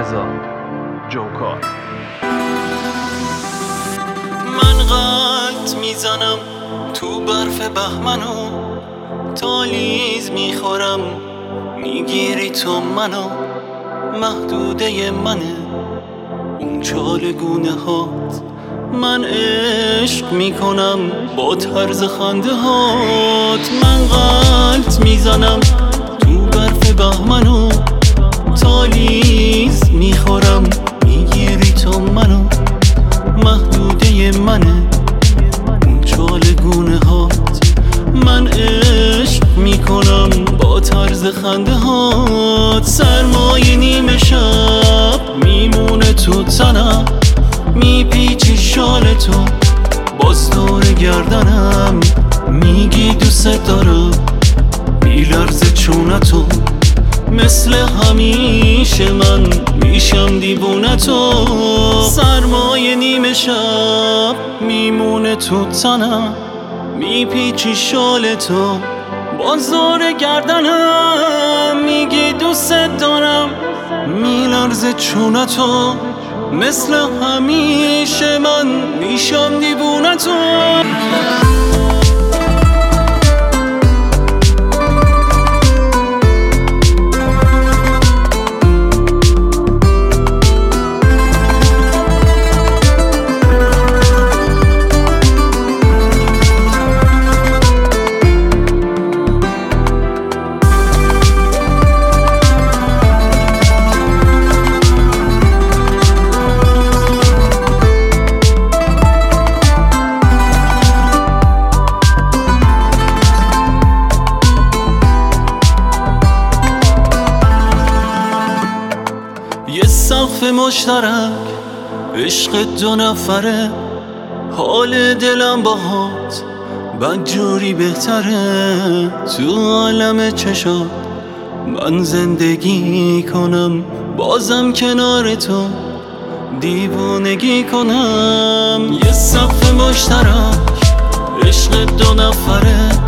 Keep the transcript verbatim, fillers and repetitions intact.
رضا جوکار. من قلط میزنم تو برف بهمنو، تالیز میخورم میگیری تو منو، محدوده منه اون چالگونه هات، من عشق میکنم با طرز خنده هات. من قلط میزنم تو برف بهمنو، تالیز میخورم میگیری تو منو، محدوده منه اون چالگونه هات، من عشق میکنم با طرز خنده هات. سرمای نیمه شب میمونه تو تنم، میپیچی شال تو باز دور گردنم، میگی دوست دارم بیلرز چونتو، مثل همیشه من میشم دیوونه تو. سرمای نیمه شب میمونه تو تنم، میپیچی شال تو باز دور گردنم، میگی دوست دارم میلرزه چونتو، مثل همیشه من میشم دیوونه تو. یه سقف مشترک عشق دو نفره، حال دلم باهات بدجوری بهتره، تو عالم چشات من زندگی کنم، بازم کنار تو دیوونگی کنم. یه سقف مشترک عشق دو نفره،